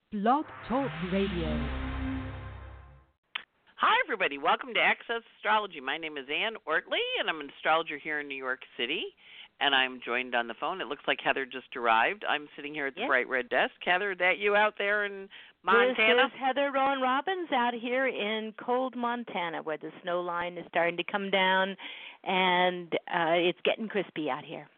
Blog Talk Radio. Hi, everybody. Welcome to Access Astrology. My name is Ann Ortley, and I'm an astrologer here in New York City, and I'm joined on the phone. It looks like Heather just arrived. I'm sitting here at the Bright Red Desk. Heather, is that you out there in Montana? This is Heather Rowan Robbins out here in cold Montana, where the snow line is starting to come down, and it's getting crispy out here.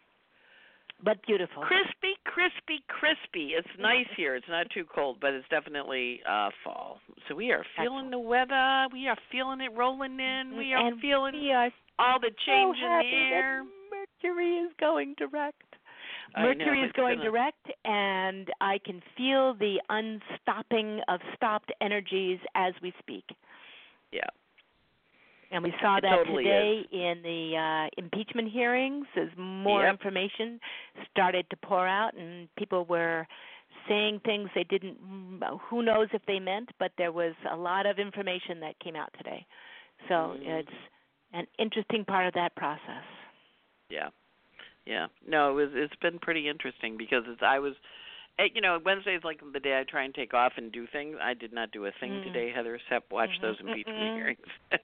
But beautiful. Crispy, crispy, crispy. It's nice here. It's not too cold, but it's definitely fall. So we are feeling the weather. We are feeling it rolling in. We are feeling all the change in the air. Mercury is going direct. Mercury is going direct, and I can feel the unstopping of stopped energies as we speak. Yeah. And we saw that totally today in the impeachment hearings as more information started to pour out, and people were saying things they didn't, who knows if they meant, but there was a lot of information that came out today. So it's an interesting part of that process. Yeah. Yeah. No, it's been pretty interesting because Wednesday is like the day I try and take off and do things. I did not do a thing today, Heather, except watch those impeachment hearings.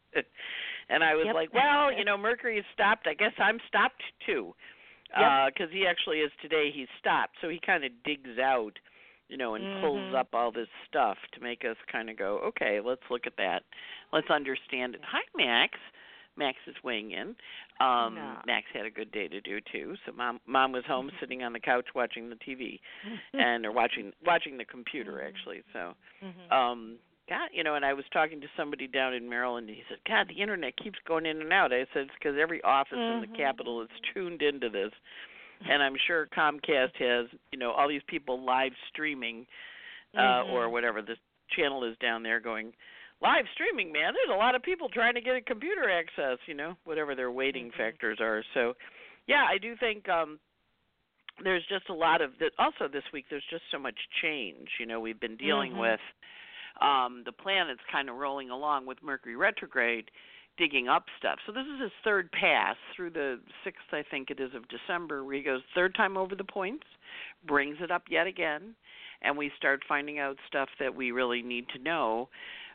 And I was like, well, Mercury is stopped. I guess I'm stopped too. Because he actually is today. He's stopped. So he kind of digs out, and pulls up all this stuff to make us kind of go, okay, let's look at that. Let's understand it. Hi, Max. Max is weighing in. Max had a good day to do too. So mom was home sitting on the couch watching the TV, or watching the computer actually. So, God, and I was talking to somebody down in Maryland, and he said, God, the internet keeps going in and out. I said it's because every office in the Capitol is tuned into this, and I'm sure Comcast has all these people live streaming or whatever the channel is down there going. Live streaming, man. There's a lot of people trying to get a computer access, whatever their waiting factors are. So, yeah, I do think there's just a lot of – also this week there's just so much change. We've been dealing with the planets kind of rolling along with Mercury retrograde, digging up stuff. So this is his third pass through the 6th, I think it is, of December, where he goes third time over the points, brings it up yet again, and we start finding out stuff that we really need to know.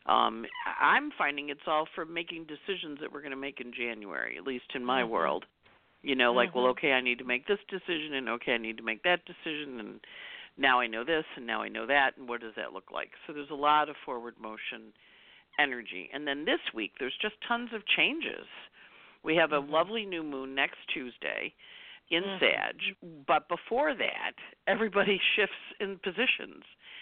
I'm finding it's all for making decisions that we're going to make in January, at least in my world. Like, well, okay, I need to make this decision, and okay, I need to make that decision, and now I know this, and now I know that, and what does that look like? So there's a lot of forward motion energy. And then this week, there's just tons of changes. We have a lovely new moon next Tuesday in Sag, but before that, everybody shifts in positions.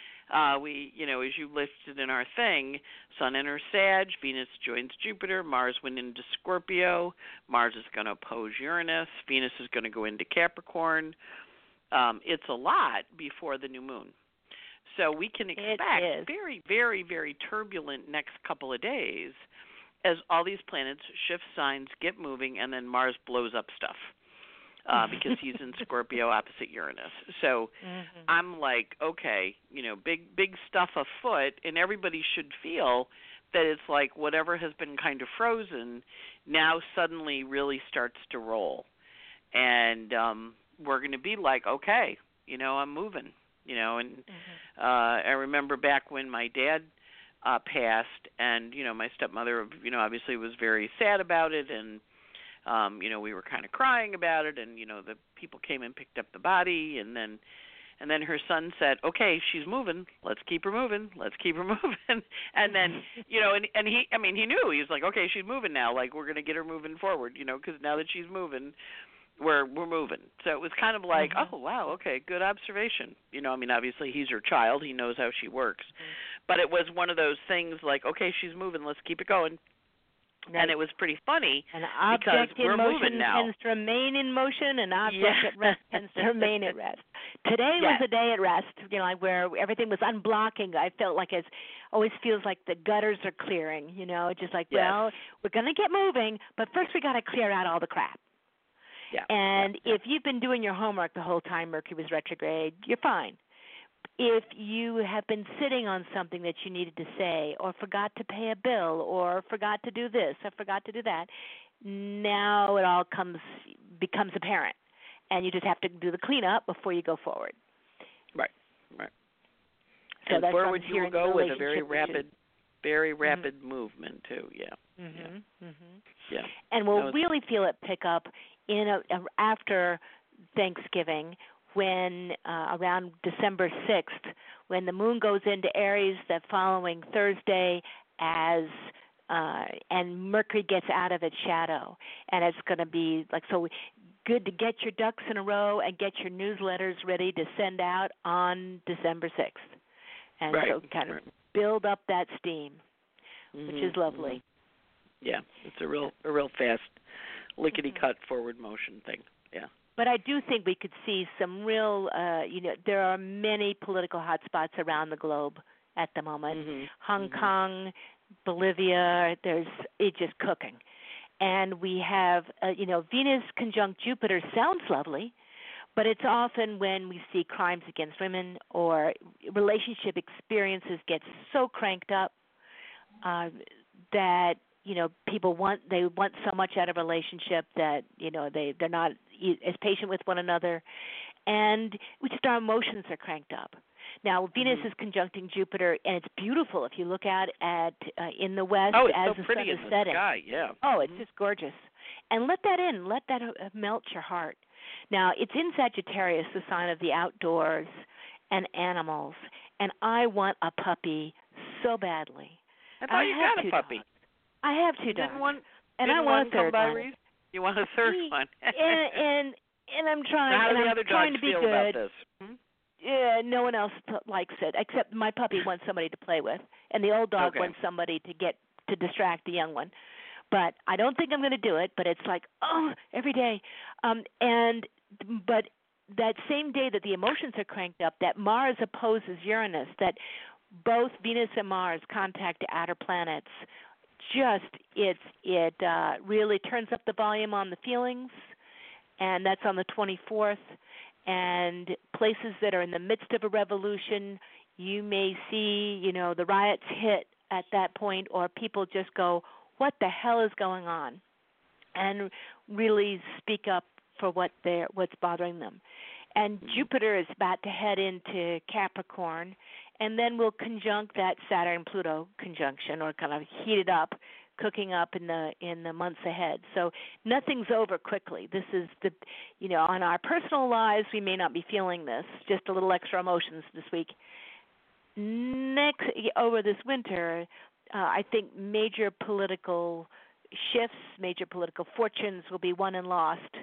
As you listed in our thing, Sun enters Sag, Venus joins Jupiter, Mars went into Scorpio, Mars is going to oppose Uranus, Venus is going to go into Capricorn. It's a lot before the new moon. So we can expect very, very, very turbulent next couple of days as all these planets shift signs, get moving, and then Mars blows up stuff. Because he's in Scorpio opposite Uranus. So I'm like, okay, big stuff afoot, and everybody should feel that it's like whatever has been kind of frozen now suddenly really starts to roll. And we're going to be like, okay, I'm moving, and I remember back when my dad passed, and, my stepmother, obviously was very sad about it, and we were kind of crying about it, and the people came and picked up the body, and then her son said, "Okay, she's moving. Let's keep her moving. Let's keep her moving." And then and he knew. He was like, "Okay, she's moving now. Like we're gonna get her moving forward, because now that she's moving, we're moving." So it was kind of like, "Oh wow, okay, good observation." Obviously he's her child. He knows how she works, but it was one of those things like, "Okay, she's moving. Let's keep it going." Right. And it was pretty funny an object because in motion now. Tends to remain in motion, and object at rest tends to remain at rest. Today was a day at rest, where everything was unblocking. I felt like it always feels like the gutters are clearing, just like, well, we're going to get moving, but first we got to clear out all the crap. Yeah. And if you've been doing your homework the whole time Mercury was retrograde, you're fine. If you have been sitting on something that you needed to say, or forgot to pay a bill, or forgot to do this, or forgot to do that, now it all becomes apparent, and you just have to do the cleanup before you go forward. Right. that's forward I'm you hearing will go with a very very rapid movement too. Yeah. Yeah. And we'll really feel it pick up after Thanksgiving, when around December 6th, when the moon goes into Aries the following Thursday, and Mercury gets out of its shadow, and it's going to be so good to get your ducks in a row and get your newsletters ready to send out on December 6th, and so kind of build up that steam, which is lovely. Yeah, it's a real fast, lickety-cut forward motion thing. Yeah. But I do think we could see some real, there are many political hotspots around the globe at the moment. Hong Kong, Bolivia, it's just cooking. And we have, Venus conjunct Jupiter sounds lovely, but it's often when we see crimes against women or relationship experiences get so cranked up that people want so much out of a relationship that they're not as patient with one another, and our emotions are cranked up. Now Venus is conjuncting Jupiter, and it's beautiful if you look out at in the west as the sun is setting. Sky, yeah. Oh, it's just gorgeous. And let that in. Let that melt your heart. Now it's in Sagittarius, the sign of the outdoors and animals, and I want a puppy so badly. I thought you got a puppy. Dogs. I have two dogs, and I want a third one. You want a third one? and I'm trying. How do the I'm other trying dogs to be feel good. about this? Yeah, no one else likes it except my puppy wants somebody to play with, and the old dog wants somebody to distract the young one. But I don't think I'm going to do it. But it's every day, but that same day that the emotions are cranked up, that Mars opposes Uranus, that both Venus and Mars contact the outer planets. It really turns up the volume on the feelings, and that's on the 24th. And places that are in the midst of a revolution, you may see, the riots hit at that point, or people just go, "What the hell is going on?" and really speak up for what's bothering them. And Jupiter is about to head into Capricorn, and then we'll conjunct that Saturn-Pluto conjunction, or kind of heat it up, cooking up in the months ahead. So nothing's over quickly. This is on our personal lives, we may not be feeling this, just a little extra emotions this week. Next, over this winter, I think major political shifts, major political fortunes will be won and lost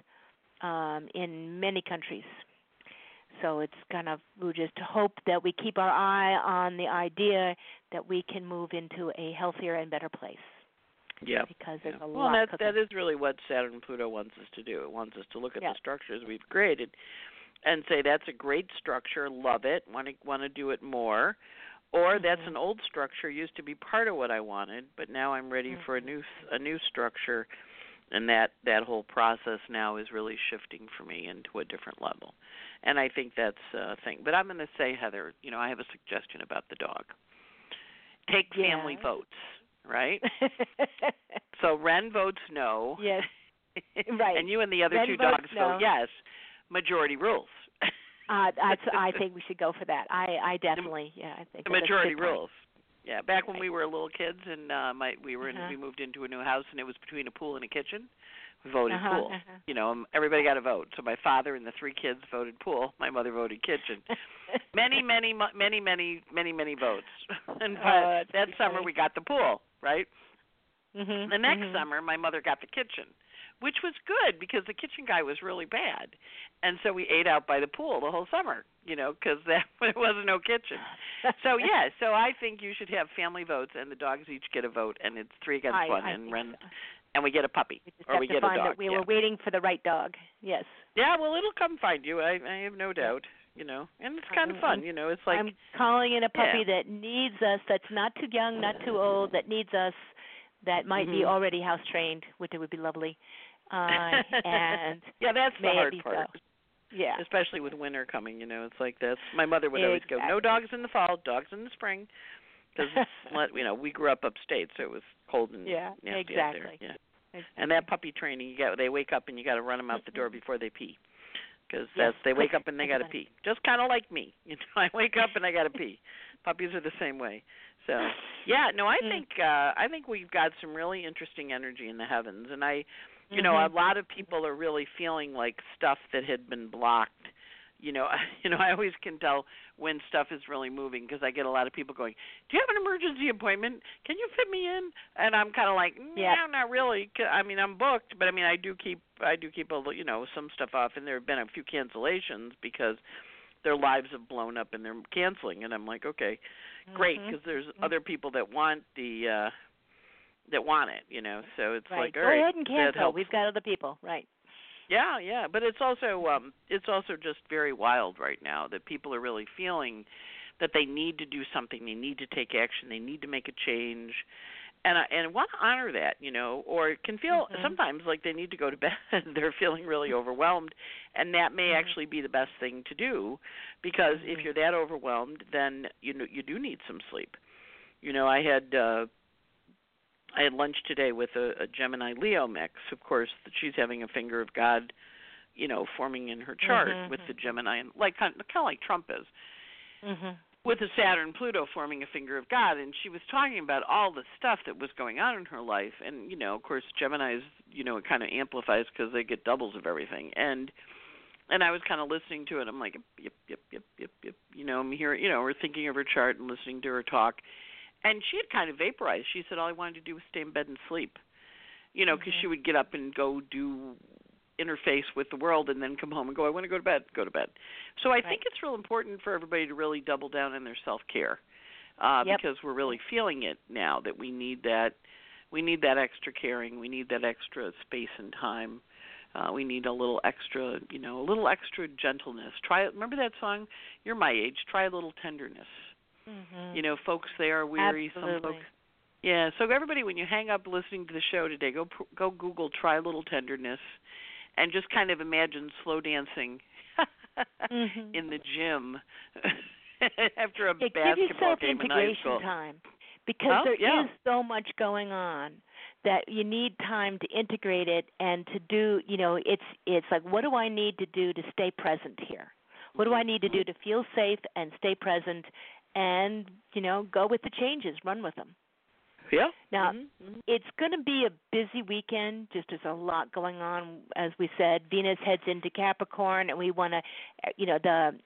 in many countries. So it's we just hope that we keep our eye on the idea that we can move into a healthier and better place. Yeah. Because there's a lot. That is really what Saturn and Pluto wants us to do. It wants us to look at the structures we've created and say that's a great structure, love it, want to do it more, or that's an old structure, used to be part of what I wanted, but now I'm ready for a new structure, and that whole process now is really shifting for me into a different level. And I think that's a thing. But I'm going to say, Heather, I have a suggestion about the dog. Take family votes. Right? So Ren votes no. Yes. Right. And you and the other Ren two dogs no. vote yes. Majority rules. I think we should go for that. I definitely, I think the majority rules. Yeah, back when we were little kids and we moved into a new house and it was between a pool and a kitchen. We voted pool. Everybody got a vote. So my father and the three kids voted pool. My mother voted kitchen. Many votes. And that summer we got the pool, right? The next summer my mother got the kitchen, which was good because the kitchen guy was really bad. And so we ate out by the pool the whole summer, because there wasn't no kitchen. So I think you should have family votes and the dogs each get a vote, and it's 3 against 1 and we get a puppy or we get a dog. That we were waiting for the right dog. Yes. Yeah, well, it'll come find you. I have no doubt. And it's kind of fun. It's like I'm calling in a puppy that needs us. That's not too young, not too old. That needs us. That might be already house trained, which would be lovely. And that's the hard part. So. Yeah. Especially with winter coming. It's like this. My mother would always go, no dogs in the fall, dogs in the spring. Because we grew up upstate, so it was cold and nasty out there. Yeah. Exactly. And that puppy training, they wake up and you got to run them out the door before they pee. Because they wake up and they got to pee. Just kind of like me. I wake up and I got to pee. Puppies are the same way. So, yeah, no, I think we've got some really interesting energy in the heavens, and you know, a lot of people are really feeling like stuff that had been blocked. You know, I always can tell when stuff is really moving because I get a lot of people going, "Do you have an emergency appointment? Can you fit me in?" And I'm kind of like, "No, not really." I mean, I'm booked, but I mean, I do keep some stuff off, and there have been a few cancellations because their lives have blown up and they're canceling, and I'm like, okay, great, because there's other people that want it, you know. So it's like, all right, go ahead and cancel. We've got other people, right? Yeah, but it's also just very wild right now that people are really feeling that they need to do something, they need to take action, they need to make a change. And I want to honor that, you know, or can feel sometimes like they need to go to bed. They're feeling really overwhelmed, and that may actually be the best thing to do, because if you're that overwhelmed, then you do need some sleep. You know, I had lunch today with a Gemini Leo mix. Of course, she's having a finger of God, you know, forming in her chart with the Gemini, and like kind of like Trump is. With the Saturn Pluto forming a finger of God, and she was talking about all the stuff that was going on in her life, and you know, of course, Gemini's, you know, it kind of amplifies because they get doubles of everything, and I was kind of listening to it. I'm like, yep, you know, I'm here, you know, we're thinking of her chart and listening to her talk, and she had kind of vaporized. She said all I wanted to do was stay in bed and sleep, you know, because she would get up and go do interface with the world and then come home and go, I want to go to bed. So I think it's real important for everybody to really double down on their self-care, because we're really feeling it now that we need that extra caring, we need that extra space and time. We need a little extra, you know, a little extra gentleness. Remember that song? You're my age. Try a little tenderness. You know, folks, they are weary. Absolutely. Some folks. Yeah. So everybody, when you hang up listening to the show today, go Google "Try a Little Tenderness," and just kind of imagine slow dancing in the gym after a basketball game in high school. Time, because there is so much going on that you need time to integrate it and to do. You know, it's like, what do I need to do to stay present here? What do I need to do to feel safe and stay present? And, you know, go with the changes, run with them. Yeah. Now, it's going to be a busy weekend. Just there's a lot going on, as we said. Venus heads into Capricorn, and we want to, you know,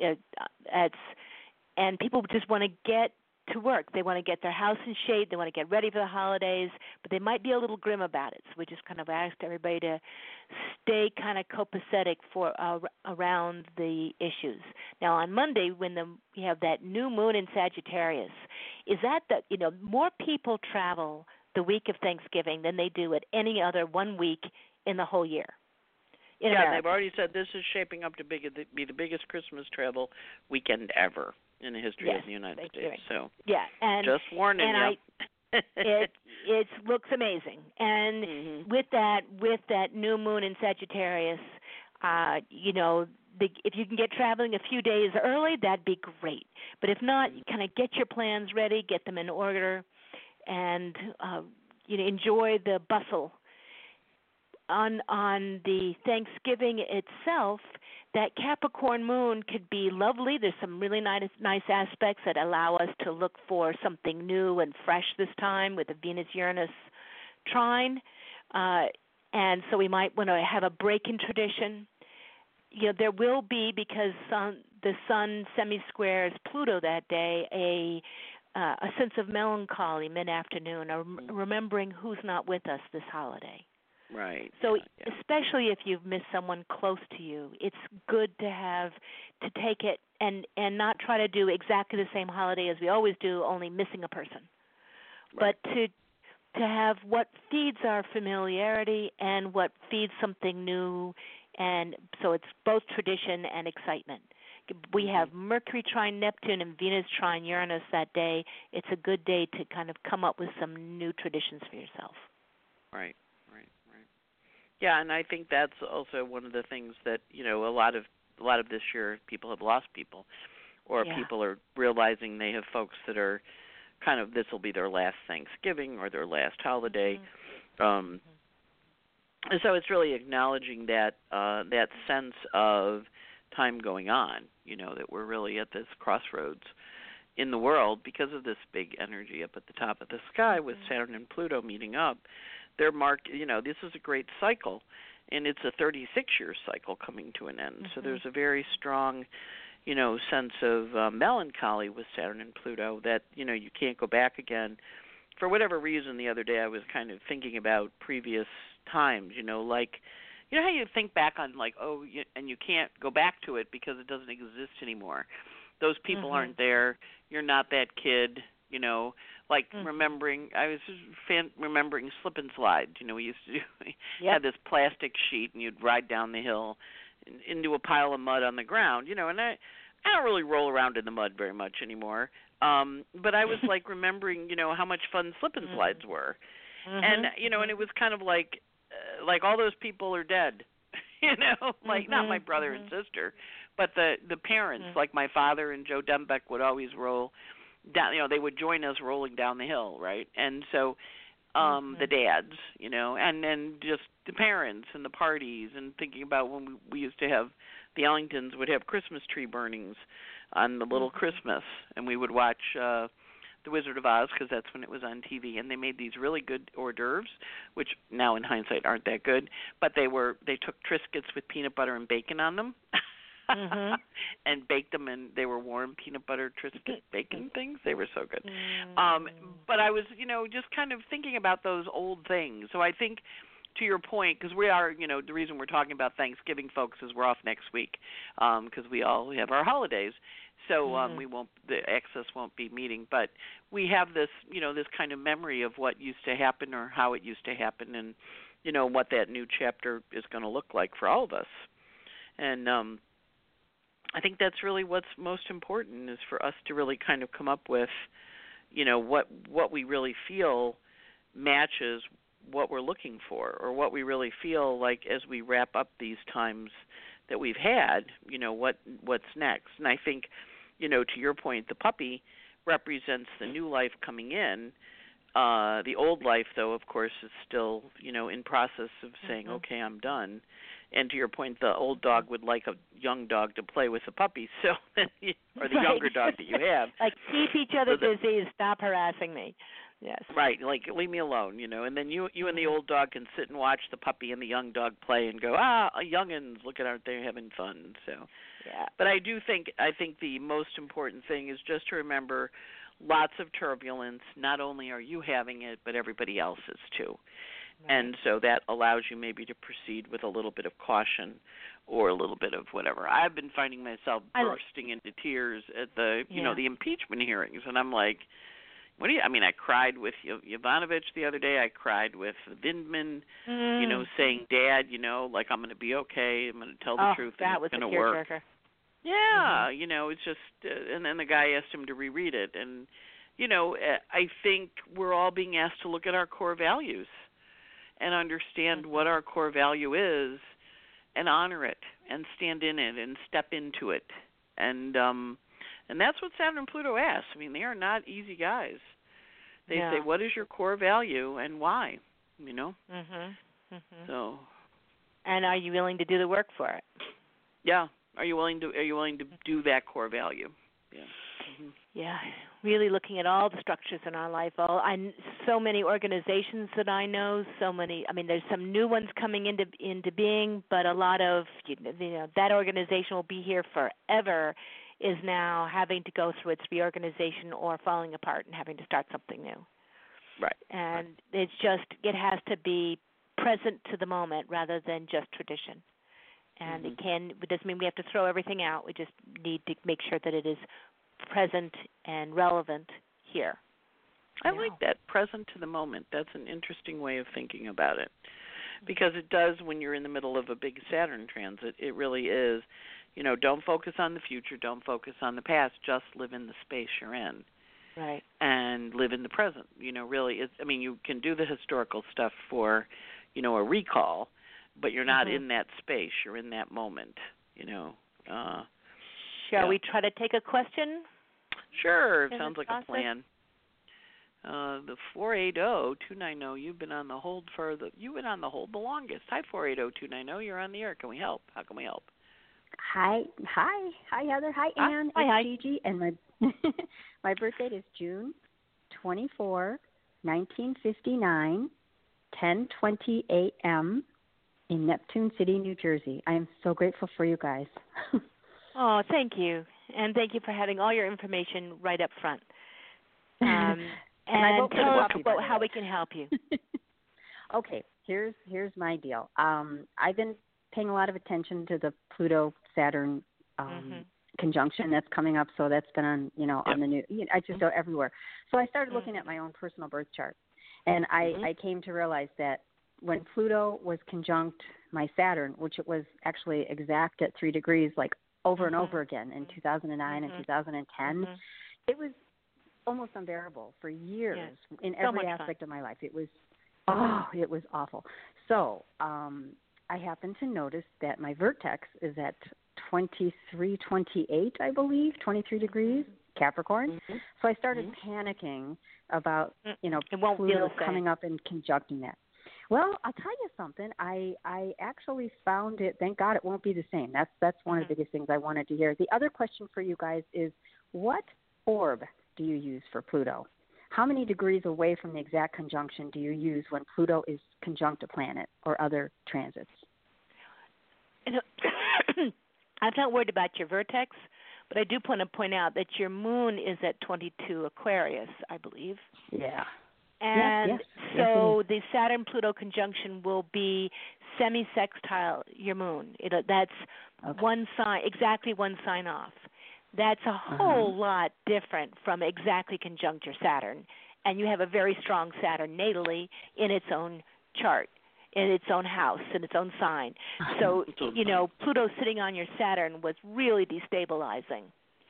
and people just want to get to work. They want to get their house in shape. They want to get ready for the holidays, but they might be a little grim about it. So we just kind of asked everybody to stay kind of copacetic for around the issues. Now, on Monday, when we have that new moon in Sagittarius, is that you know, more people travel the week of Thanksgiving than they do at any other 1 week in the whole year. Yeah, they've already said this is shaping up to be the biggest Christmas travel weekend ever in the history of the United States. So and just warning you. It looks amazing. And with that new moon in Sagittarius, you know, if you can get traveling a few days early, that'd be great. But if not, you kind of get your plans ready, get them in order, and you know, enjoy the bustle. On the Thanksgiving itself, that Capricorn moon could be lovely. There's some really nice aspects that allow us to look for something new and fresh this time with the Venus-Uranus trine. And so we might want to have a break in tradition. You know, there will be, because the Sun semi-squares Pluto that day, a sense of melancholy mid-afternoon, or remembering who's not with us this holiday. Right. So especially if you've missed someone close to you, it's good to take it and not try to do exactly the same holiday as we always do, only missing a person. Right. But to have what feeds our familiarity and what feeds something new, and so it's both tradition and excitement. We have Mercury trine Neptune and Venus trine Uranus that day. It's a good day to kind of come up with some new traditions for yourself. Right. Yeah, and I think that's also one of the things that, you know, a lot of this year people have lost people, or people are realizing they have folks that are kind of, this will be their last Thanksgiving or their last holiday. And so it's really acknowledging that that sense of time going on, you know, that we're really at this crossroads. in the world because of this big energy up at the top of the sky with Saturn and Pluto meeting up. They're this is a great cycle, and it's a 36-year cycle coming to an end. So there's a very strong, sense of melancholy with Saturn and Pluto that, you can't go back again. For whatever reason, the other day I was kind of thinking about previous times, like, how you think back on, like, and you can't go back to it because it doesn't exist anymore. Those people aren't there. You're not that kid, like remembering. I was just remembering slip and slide. We used to had this plastic sheet, and you'd ride down the hill into a pile of mud on the ground, and I don't really roll around in the mud very much anymore. But I was like remembering, how much fun slip and slides were, and and it was kind of like all those people are dead, like not my brother and sister, but the parents, like my father and Joe Dembeck would always roll down. They would join us rolling down the hill, right? And so the dads, and then just the parents and the parties, and thinking about when we used to have the Ellingtons would have Christmas tree burnings on the Little Christmas, and we would watch The Wizard of Oz because that's when it was on TV, and they made these really good hors d'oeuvres, which now in hindsight aren't that good, but they took Triscuits with peanut butter and bacon on them. And baked them, and they were warm peanut butter Triscuit bacon things. They were so good. But I was, just kind of thinking about those old things. So I think, to your point, because we are, the reason we're talking about Thanksgiving, folks, is we're off next week because we all have our holidays. So the Access won't be meeting, but we have this, this kind of memory of what used to happen or how it used to happen, and what that new chapter is going to look like for all of us. And I think that's really what's most important, is for us to really kind of come up with, what we really feel matches what we're looking for, or what we really feel like as we wrap up these times that we've had, what's next. And I think, to your point, the puppy represents the new life coming in. The old life, though, of course, is still, in process of saying, okay, I'm done. And to your point, the old dog would like a young dog to play with the puppy, or the younger dog that you have. Like, keep each other busy, stop harassing me. Yes. Right, like, leave me alone, and then you and the old dog can sit and watch the puppy and the young dog play and go, youngins, look at, aren't they having fun? So, yeah. But I think the most important thing is just to remember lots of turbulence. Not only are you having it, but everybody else is too. And so that allows you maybe to proceed with a little bit of caution or a little bit of whatever. I've been finding myself bursting into tears at the, the impeachment hearings. And I'm like, I cried with Yovanovitch the other day. I cried with Vindman, saying, Dad, like, I'm going to be okay. I'm going to tell the truth and it's going to work. Yeah, it's just, and then the guy asked him to reread it. And, I think we're all being asked to look at our core values and understand what our core value is, and honor it, and stand in it, and step into it, and that's what Saturn and Pluto asks. I mean, they are not easy guys. They say, "What is your core value, and why?" So. And are you willing to do the work for it? Yeah. Are you willing to do that core value? Yeah. Yeah, really looking at all the structures in our life. So many organizations that I know, there's some new ones coming into being, but a lot of, that organization will be here forever, is now having to go through its reorganization or falling apart and having to start something new. Right. And it has to be present to the moment rather than just tradition. And it doesn't mean we have to throw everything out. We just need to make sure that it is present and relevant here. I like that, present to the moment. That's an interesting way of thinking about it, because it does, when you're in the middle of a big Saturn transit, it really is, don't focus on the future, don't focus on the past, just live in the space you're in. Right. And live in the present. Really, you can do the historical stuff for, a recall, but you're not in that space, you're in that moment, Shall we try to take a question? Sure, sounds like a plan. The 480-290, you've been on the hold the longest. Hi, 480-290, you're on the air. Can we help? How can we help? Hi, Heather. Hi, Ann. Hi. Gigi, and My birth date is June 24, 1959, 10:20 a.m. in Neptune City, New Jersey. I am so grateful for you guys. Oh, thank you. And thank you for having all your information right up front. And tell us about how we can help you. Okay, here's my deal. I've been paying a lot of attention to the Pluto-Saturn conjunction that's coming up. So that's been on, on the news. I just go everywhere. So I started looking at my own personal birth chart, and I came to realize that when Pluto was conjunct my Saturn, which it was actually exact at 3 degrees, like over and over again in 2009 and 2010, it was almost unbearable for years in every aspect of my life. It was awful. So I happened to notice that my vertex is at 2328, I believe, 23 degrees, Capricorn. So I started panicking about, Pluto coming up and conjuncting that. Well, I'll tell you something. I actually found it. Thank God it won't be the same. That's one of the biggest things I wanted to hear. The other question for you guys is, what orb do you use for Pluto? How many degrees away from the exact conjunction do you use when Pluto is conjunct a planet or other transits? I'm not worried about your vertex, but I do want to point out that your moon is at 22 Aquarius, I believe. Yeah. And so the Saturn-Pluto conjunction will be semi-sextile your moon. That's one sign, exactly one sign off. That's a whole lot different from exactly conjunct your Saturn. And you have a very strong Saturn natally in its own chart, in its own house, in its own sign. So, Pluto sitting on your Saturn was really destabilizing.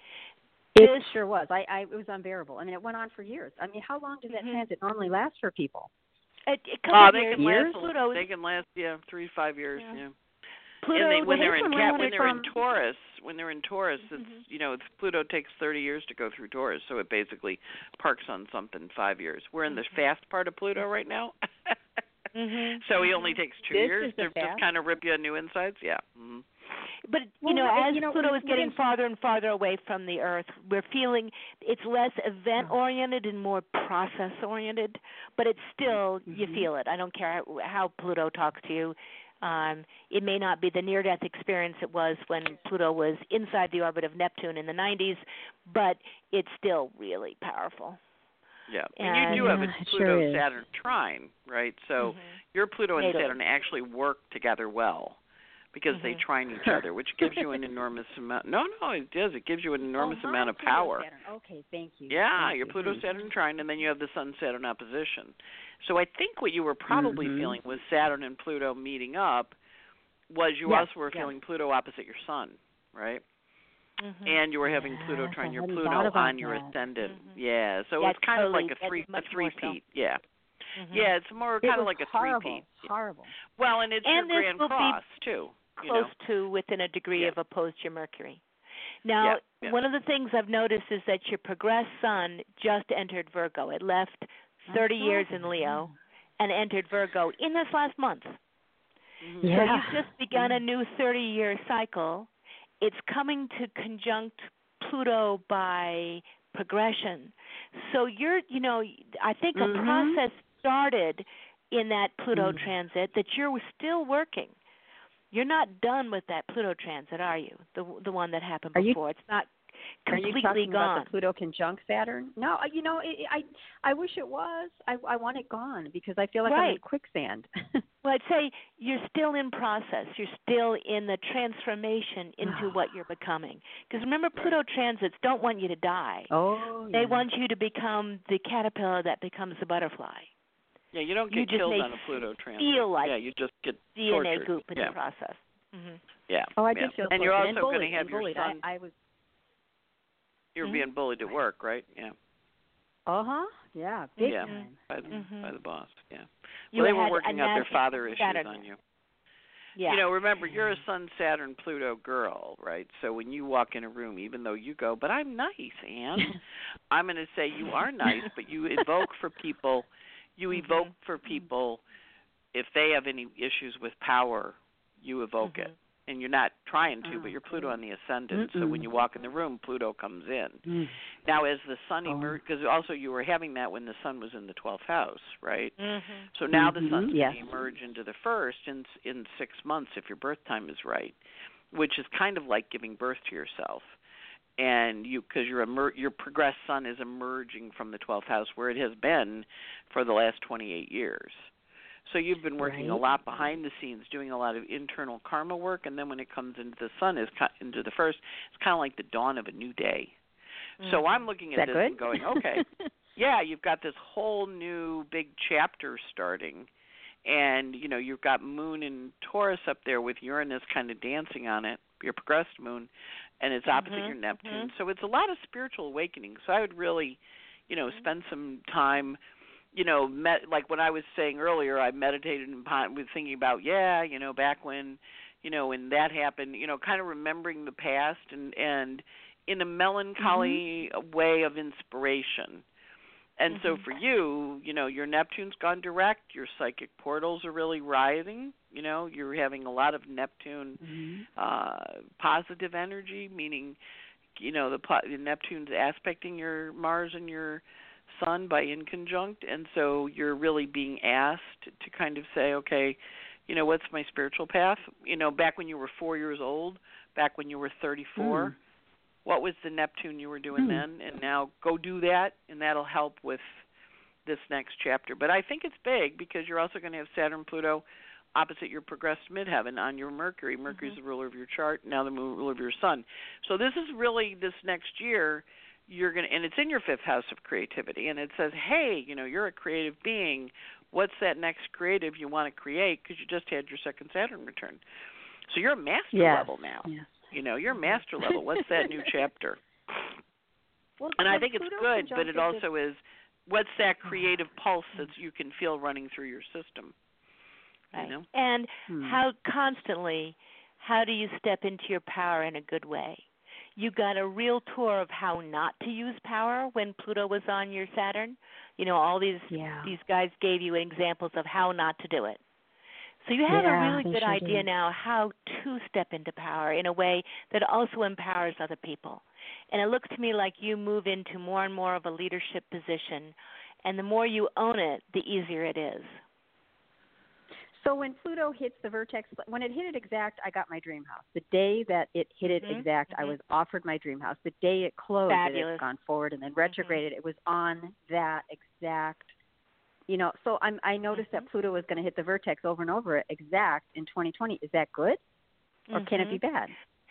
It sure was. It was unbearable. I mean, it went on for years. I mean, how long does that transit normally last for people? A couple of years. Pluto, they can last 3 to 5 years. Yeah. Pluto, and when they're in Taurus, it's Pluto takes 30 years to go through Taurus, so it basically parks on something 5 years. We're in the fast part of Pluto right now. So he only takes 2 years to just kind of rip you a new insides. Yeah. But, as Pluto is getting farther and farther away from the Earth, we're feeling it's less event-oriented and more process-oriented, but it's still, you feel it. I don't care how Pluto talks to you. It may not be the near-death experience it was when Pluto was inside the orbit of Neptune in the 90s, but it's still really powerful. Yeah, and you do have a Pluto-Saturn trine, right? So your Pluto and Saturn actually work together well because they trine each other, which gives you an enormous amount. No, it does. It gives you an enormous amount of power. Okay, thank you. Yeah, your Pluto-Saturn trine, and then you have the Sun-Saturn opposition. So I think what you were probably feeling with Saturn and Pluto meeting up was you also were feeling Pluto opposite your Sun, right? And you were having Pluto trine your Pluto on your ascendant. Yeah, so it's kind of like a three-peat. Yeah. Yeah, it's more kind of like a three-peat. Horrible. Well, and it's your Grand Cross, too. Close to within a degree of opposed to your Mercury. Now, one of the things I've noticed is that your progressed Sun just entered Virgo. It left 30 years in Leo and entered Virgo in this last month. So you've just begun a new 30-year cycle. It's coming to conjunct Pluto by progression. So I think a process started in that Pluto transit that you're still working. You're not done with that Pluto transit, are you? The one that happened before. It's not completely Are you talking gone. about the Pluto conjunct Saturn? No, I wish it was. I want it gone because I feel like I'm in quicksand. Well, I'd say you're still in process. You're still in the transformation into what you're becoming. Because remember, Pluto transits don't want you to die. They want you to become the caterpillar that becomes the butterfly. Yeah, you don't get killed on a Pluto transit. Feel like you just get DNA tortured. goop in the process. Yeah. Oh, I did feel and tortured. you're also going to have your Sun. I was. You're being bullied at work, right? Yeah. Yeah, big time. By the boss. Yeah. Well, they were working out their father issues on you. Yeah. Remember, you're a Sun, Saturn, Pluto girl, right? So when you walk in a room, even though you go, but I'm nice, Anne, I'm going to say you are nice, but you evoke for people. You evoke for people if they have any issues with power. You evoke it. and you're not trying to, but you're Pluto on the ascendant. So when you walk in the room, Pluto comes in. Now, as the sun emerges, because also you were having that when the sun was in the 12th house, right? So now the sun's going to emerge into the first in 6 months if your birth time is right, which is kind of like giving birth to yourself. And because your progressed sun is emerging from the 12th house where it has been for the last 28 years. So you've been working a lot behind the scenes, doing a lot of internal karma work, and then when it comes into the sun, into the first, it's kind of like the dawn of a new day. So I'm looking at this and going, okay, yeah, you've got this whole new big chapter starting, and you've got Moon in Taurus up there with Uranus kind of dancing on it, your progressed Moon, and it's opposite your Neptune. So it's a lot of spiritual awakening. So I would really, spend some time. Like when I was saying earlier, I meditated and was thinking about, back when, when that happened, kind of remembering the past and in a melancholy way of inspiration. And so for you, your Neptune's gone direct, your psychic portals are really rising, you're having a lot of Neptune positive energy, meaning, the Neptune's aspecting your Mars and your Sun by inconjunct, and so you're really being asked to kind of say, okay, what's my spiritual path? Back when you were 4 years old, back when you were 34, what was the Neptune you were doing then? And now go do that, and that'll help with this next chapter. But I think it's big because you're also going to have Saturn, Pluto opposite your progressed midheaven on your Mercury. Mercury's the ruler of your chart, now the ruler of your Sun. So this is really this next year. You're going to, and it's in your 5th house of creativity, and it says, hey, you're a creative being. What's that next creative you want to create? Because you just had your 2nd Saturn return. So you're a master level now. Yes. You're a master level. What's that new chapter? Well, and I think it's good, but it also is, what's that creative pulse that you can feel running through your system? Right. And how do you step into your power in a good way? You got a real tour of how not to use power when Pluto was on your Saturn. All these guys gave you examples of how not to do it. So you have a really good idea now how to step into power in a way that also empowers other people. And it looks to me like you move into more and more of a leadership position, and the more you own it, the easier it is. So when Pluto hits the vertex, when it hit it exact, I got my dream house. The day that it hit it exact, I was offered my dream house. The day it closed, it had gone forward and then retrograded. It was on that exact, so I noticed that Pluto was going to hit the vertex over and over exact in 2020. Is that good? Or can it be bad?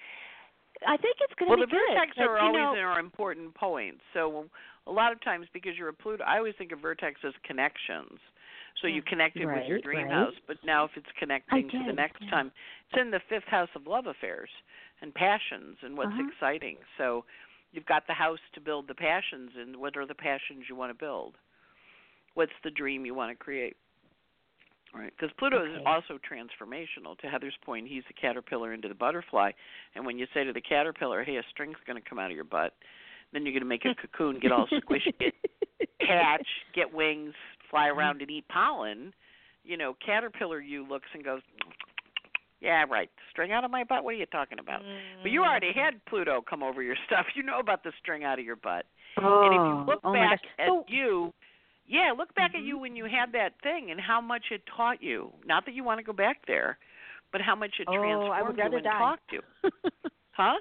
I think it's going to be good. Well, the vertex are always our important points. So a lot of times, because you're a Pluto, I always think of vertex as connections. So you connected with your dream house, but now if it's connecting to the next time, it's in the 5th house of love affairs and passions and what's exciting. So you've got the house to build the passions, and what are the passions you want to build? What's the dream you want to create? Right, because Pluto is also transformational. To Heather's point, he's the caterpillar into the butterfly, and when you say to the caterpillar, hey, a string's going to come out of your butt, then you're going to make a cocoon, get all squishy, hatch, get wings, fly around and eat pollen. Caterpillar you looks and goes, yeah, right, string out of my butt? What are you talking about? But you already had Pluto come over your stuff. You know about the string out of your butt. And if you look back at you, look back at you when you had that thing and how much it taught you. Not that you want to go back there, but how much it transformed you and taught you. Huh?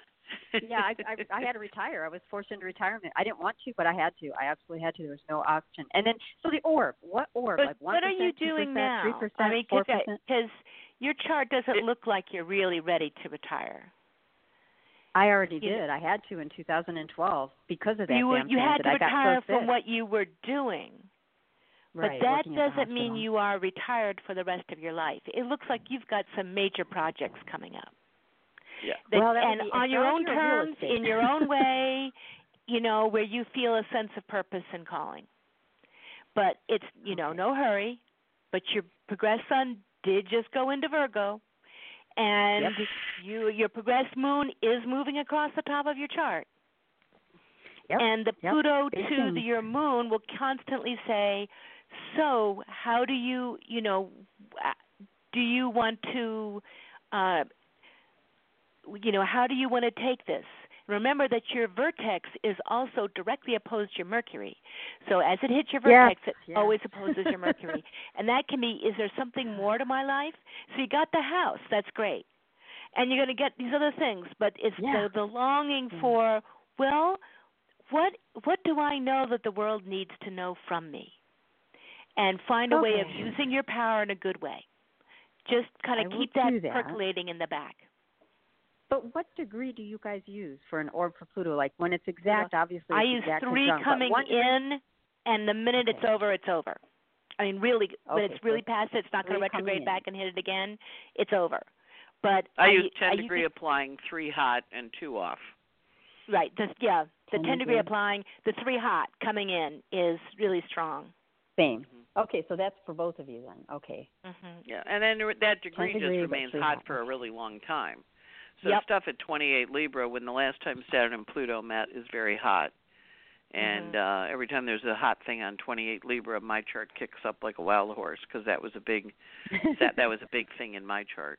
I had to retire. I was forced into retirement. I didn't want to, but I had to. I absolutely had to. There was no option. And then, so the orb. What orb? But like 1%, what are you doing 2%, now? 3%, I mean, 4%? because your chart doesn't look like you're really ready to retire. I already did. I had to in 2012 because of that. You had to retire from what you were doing. Right, but that doesn't mean you are retired for the rest of your life. It looks like you've got some major projects coming up. Yeah. And on your own terms, in your own way, where you feel a sense of purpose and calling. But it's, no hurry. But your progressed sun did just go into Virgo. And your progressed moon is moving across the top of your chart. And the Pluto to your moon will constantly say, so how do you, do you want to how do you want to take this? Remember that your vertex is also directly opposed to your Mercury. So as it hits your vertex, it always opposes your Mercury. And that can be, is there something more to my life? So you got the house. That's great. And you're going to get these other things. But it's the longing for, well, what do I know that the world needs to know from me? And find a way of using your power in a good way. Just kind of keep that percolating in the back. But what degree do you guys use for an orb for Pluto? Like when it's exact, obviously I it's use 3 coming in, and the minute it's over, it's over. I mean, really, when it's really past it, it's not going to retrograde back and hit it again. It's over. But I use 10 degree applying, 3 hot, and 2 off. Right. The 10 degree applying, the 3 hot coming in is really strong. Same. Mm-hmm. Okay, so that's for both of you then. Okay. Mm-hmm. Yeah, and then that degree just remains hot for a really long time. So stuff at 28 Libra, when the last time Saturn and Pluto met, is very hot. And every time there's a hot thing on 28 Libra, my chart kicks up like a wild horse because that was a big that was a big thing in my chart.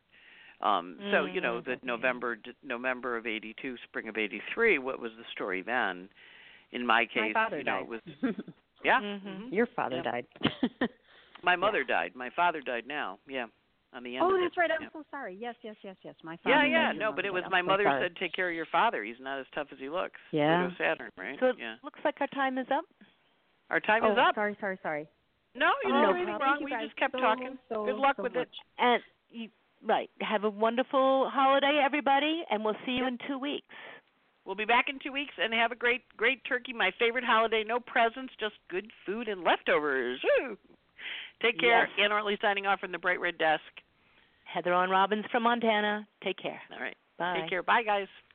So the November of '82, spring of '83, what was the story then? In my case, it was Your father died. My mother died. My father died now. Yeah. On the end of that's right. I'm so sorry. Yes. My father. Yeah. No, but it was my mother said, "Take care of your father. He's not as tough as he looks." Yeah. Pluto Saturn, right? So it looks like our time is up. Our time is up. Sorry. No, you didn't do anything wrong. We just kept talking. Good luck with it. And have a wonderful holiday, everybody, and we'll see you in 2 weeks. We'll be back in 2 weeks, and have a great turkey. My favorite holiday. No presents, just good food and leftovers. Woo! Take care. Yes. Ann Ortley signing off from the Bright Red Desk. Heather Ann Robbins from Montana. Take care. All right. Bye. Take care. Bye, guys.